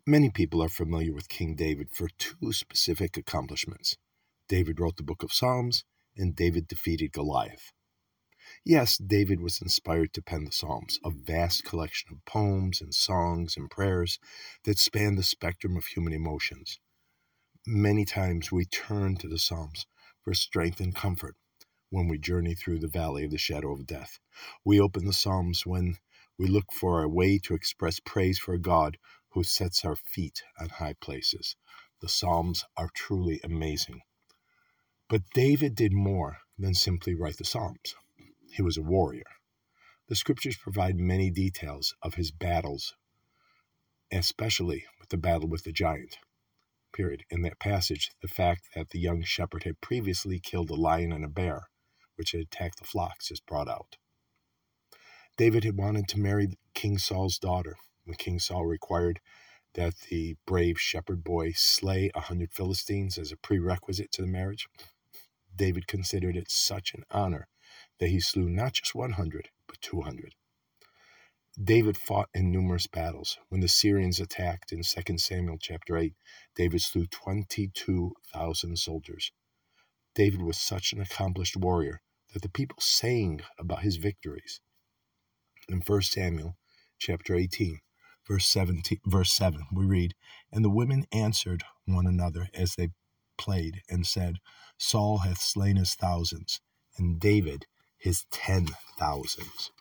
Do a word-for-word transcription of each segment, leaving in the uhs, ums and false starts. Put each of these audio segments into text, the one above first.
Many people are familiar with King David for two specific accomplishments. David wrote the book of Psalms, and David defeated Goliath. Yes, David was inspired to pen the Psalms, a vast collection of poems and songs and prayers that span the spectrum of human emotions. Many times we turn to the Psalms for strength and comfort when we journey through the valley of the shadow of death. We open the Psalms when we look for a way to express praise for a God who sets our feet on high places. The Psalms are truly amazing. But David did more than simply write the Psalms. He was a warrior. The scriptures provide many details of his battles, especially with the battle with the giant. Period. In that passage, the fact that the young shepherd had previously killed a lion and a bear, which had attacked the flocks, is brought out. David had wanted to marry King Saul's daughter, when King Saul required that the brave shepherd boy slay a hundred Philistines as a prerequisite to the marriage. David considered it such an honor that he slew not just one hundred, but two hundred. David fought in numerous battles. When the Syrians attacked in Second Samuel chapter eight, David slew twenty-two thousand soldiers. David was such an accomplished warrior that the people sang about his victories. In First Samuel chapter eighteen, verse seventeen, verse seven, we read, "And the women answered one another as they played, and said, Saul hath slain his thousands, and David his ten thousands."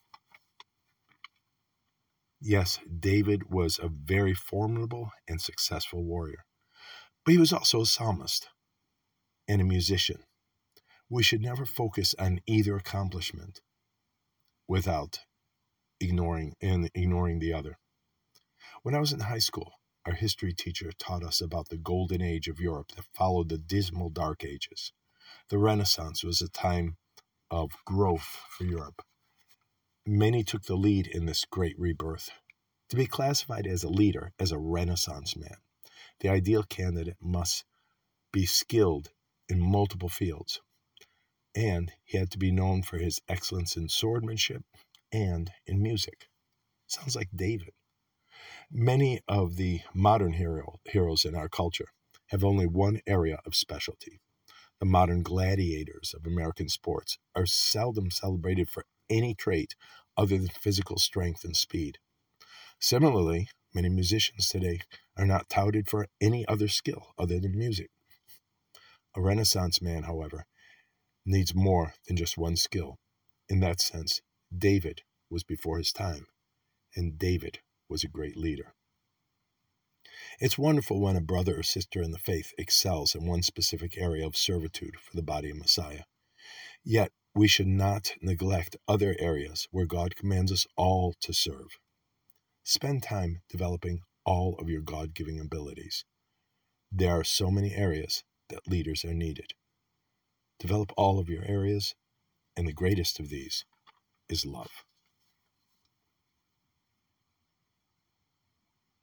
Yes, David was a very formidable and successful warrior, but he was also a psalmist and a musician. We should never focus on either accomplishment without ignoring and ignoring the other. When I was in high school, our history teacher taught us about the golden age of Europe that followed the dismal dark ages. The Renaissance was a time of growth for Europe. Many took the lead in this great rebirth. To be classified as a leader, as a Renaissance man, the ideal candidate must be skilled in multiple fields, and he had to be known for his excellence in swordsmanship and in music. Sounds like David. Many of the modern hero, heroes in our culture have only one area of specialty. The modern gladiators of American sports are seldom celebrated for any trait other than physical strength and speed. Similarly, many musicians today are not touted for any other skill other than music. A Renaissance man, however, needs more than just one skill. In that sense, David was before his time, and David was a great leader. It's wonderful when a brother or sister in the faith excels in one specific area of servitude for the body of Messiah. Yet, we should not neglect other areas where God commands us all to serve. Spend time developing all of your God-giving abilities. There are so many areas that leaders are needed. Develop all of your areas, and the greatest of these is love.